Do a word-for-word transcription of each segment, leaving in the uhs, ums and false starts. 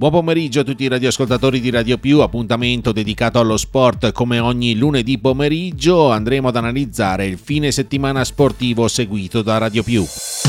Buon pomeriggio a tutti i radioascoltatori di Radio Più, appuntamento dedicato allo sport. Come ogni lunedì pomeriggio andremo ad analizzare il fine settimana sportivo seguito da Radio Più.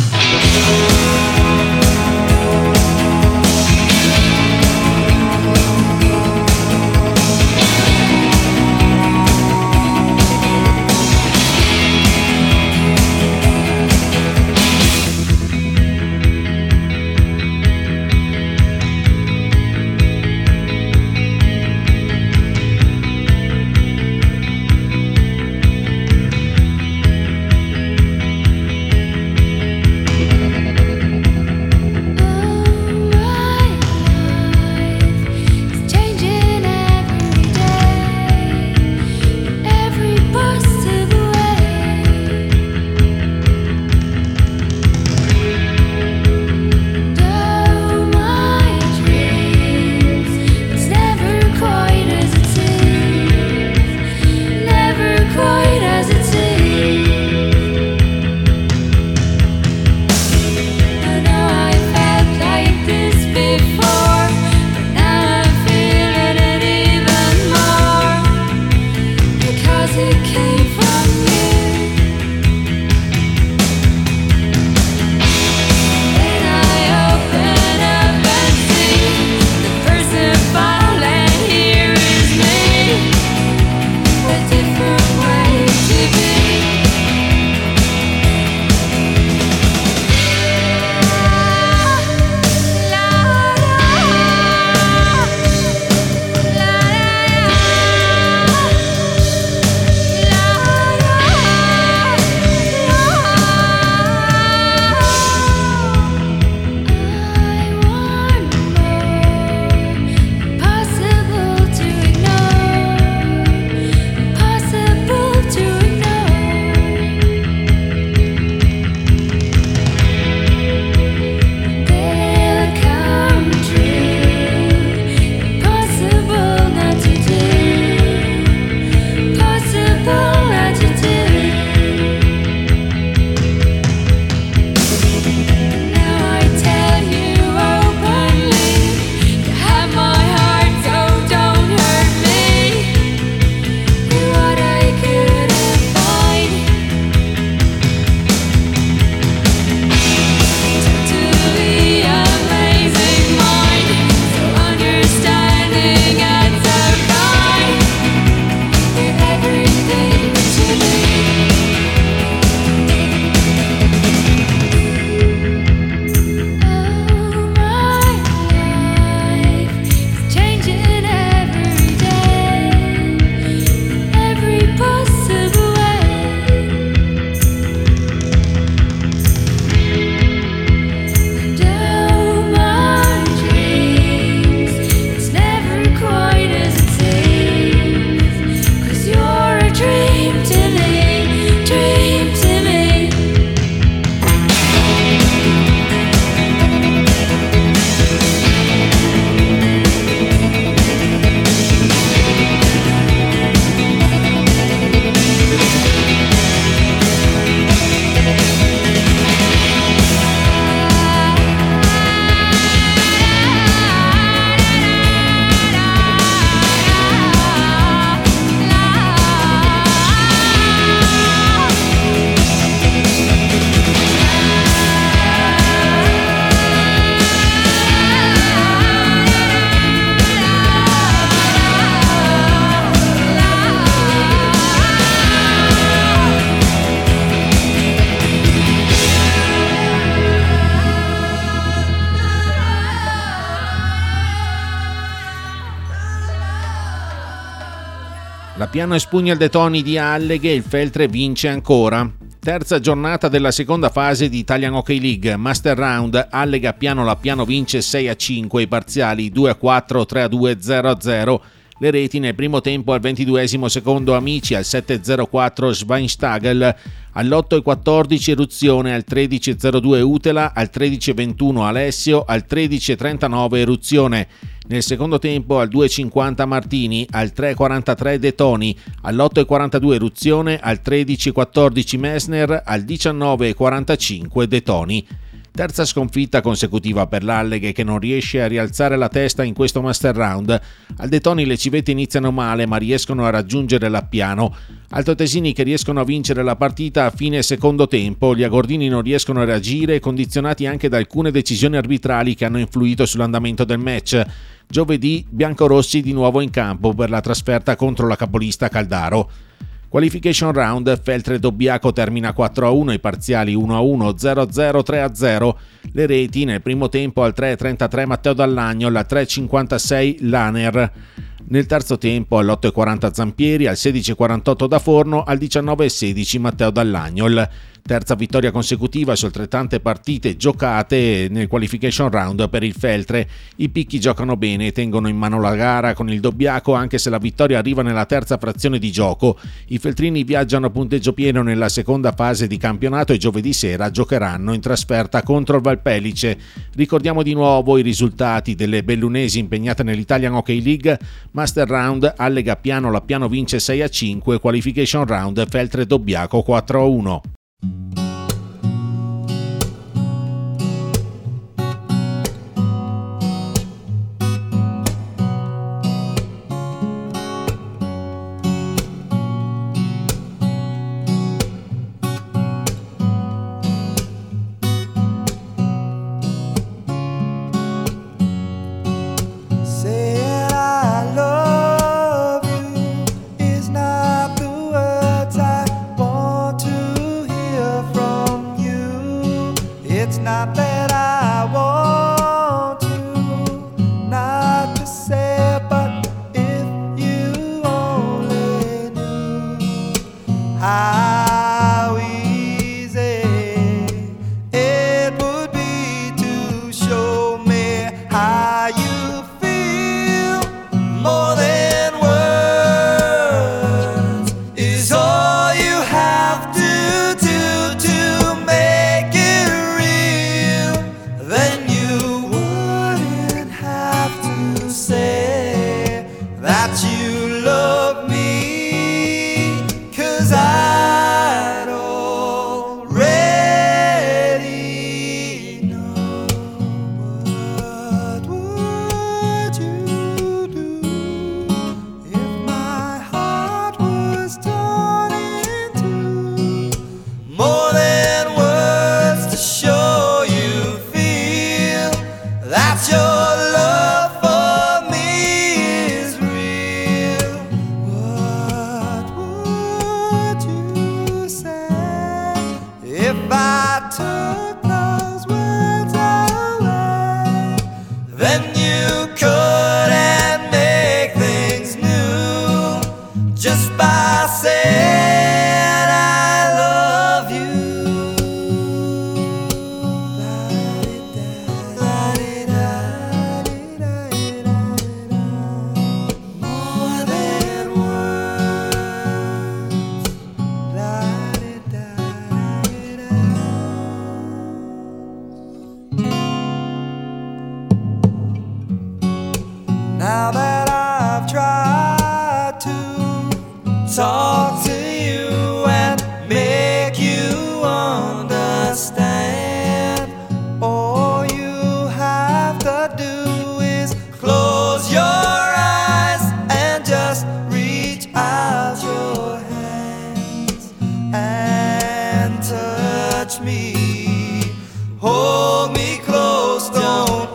La Piano espugna il Detoni di Alleghe e il Feltre vince ancora. Terza giornata della seconda fase di Italian Hockey League, Master Round, Allega Piano, la Piano vince sei a cinque, i parziali due a quattro, tre a due, zero a zero. Le reti nel primo tempo al ventiduesimo secondo Amici, al sette a zero quattro Schweinstagel, all'otto a quattordici Eruzione, al tredici a zero due Utela, al tredici a ventuno Alessio, al tredici a trentanove Eruzione. Nel secondo tempo al due a cinquanta Martini, al tre a quarantatré Detoni, all'otto a quarantadue Eruzione, al tredici a quattordici Messner, al diciannove a quarantacinque Detoni. Terza sconfitta consecutiva per l'Alleghe, che non riesce a rialzare la testa in questo Master Round. Al De Toni le civette iniziano male ma riescono a raggiungere l'appiano. Altoatesini che riescono a vincere la partita a fine secondo tempo, gli agordini non riescono a reagire, condizionati anche da alcune decisioni arbitrali che hanno influito sull'andamento del match. Giovedì biancorossi di nuovo in campo per la trasferta contro la capolista Caldaro. Qualification round, Feltre Dobbiaco termina quattro a uno, i parziali uno a uno, zero a zero, tre a zero. Le reti nel primo tempo al tre a trentatré Matteo Dall'Agno, al tre a cinquantasei Laner. Nel terzo tempo all'otto a quaranta Zampieri, al sedici a quarantotto Da Forno, al diciannove a sedici Matteo Dall'Agnol. Terza vittoria consecutiva su altrettante partite giocate nel qualification round per il Feltre. I picchi giocano bene e tengono in mano la gara con il Dobbiaco, anche se la vittoria arriva nella terza frazione di gioco. I feltrini viaggiano a punteggio pieno nella seconda fase di campionato e giovedì sera giocheranno in trasferta contro il Valpellice. Ricordiamo di nuovo i risultati delle bellunesi impegnate nell'Italian Hockey League. Master round, Allega Piano, la Piano vince sei a cinque, qualification round, Feltre Dobbiaco quattro a uno. Now that I've tried to talk to you and make you understand, all you have to do is close your eyes and just reach out your hands and touch me, hold me close, don't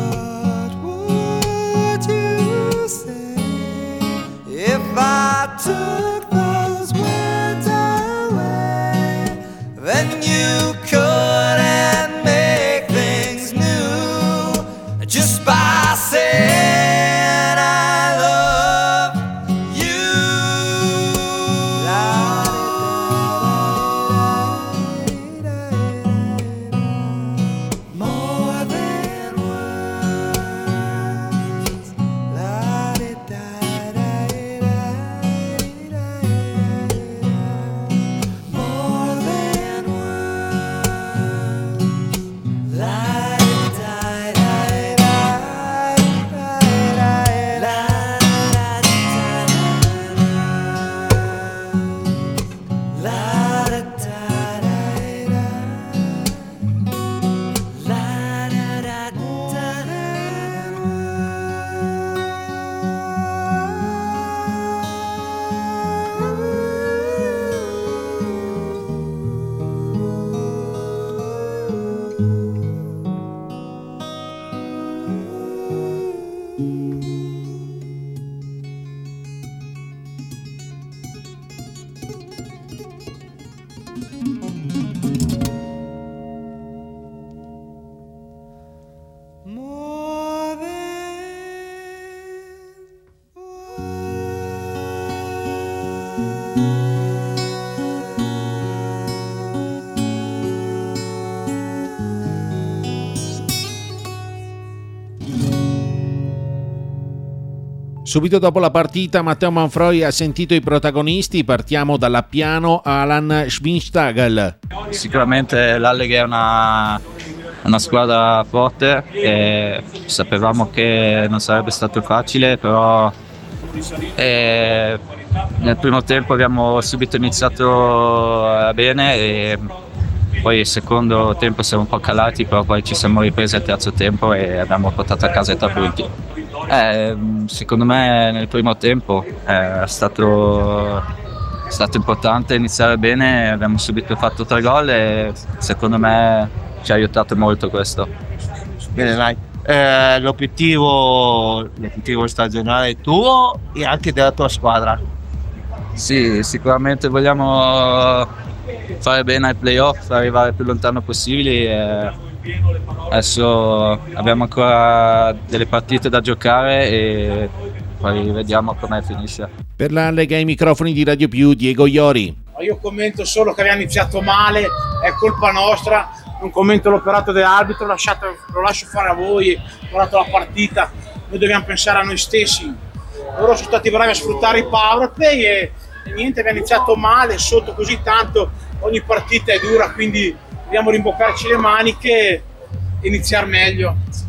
if I took Subito dopo la partita Matteo Manfroi ha sentito i protagonisti, partiamo dall'Appiano Alan Schwinstagel. Sicuramente l'Alleghe è una, una squadra forte e sapevamo che non sarebbe stato facile, però eh, nel primo tempo abbiamo subito iniziato bene e poi il secondo tempo siamo un po' calati, però poi ci siamo ripresi al terzo tempo e abbiamo portato a casa i tre punti. Eh, secondo me nel primo tempo è stato, è stato importante iniziare bene, abbiamo subito fatto tre gol e secondo me ci ha aiutato molto questo. Bene, dai. Eh, l'obiettivo, l'obiettivo stagionale è tuo e anche della tua squadra. Sì, sicuramente vogliamo fare bene ai playoff, arrivare il più lontano possibile. E adesso abbiamo ancora delle partite da giocare e poi vediamo come finisce. Per la Lega ai microfoni di Radio Più Diego Iori. Io commento solo che abbiamo iniziato male, è colpa nostra, non commento l'operato dell'arbitro, lasciate, lo lascio fare a voi, ho guardato la partita, noi dobbiamo pensare a noi stessi. Loro sono stati bravi a sfruttare i power play e, e niente, abbiamo iniziato male, sotto così tanto, ogni partita è dura, quindi dobbiamo rimboccarci le maniche e iniziare meglio.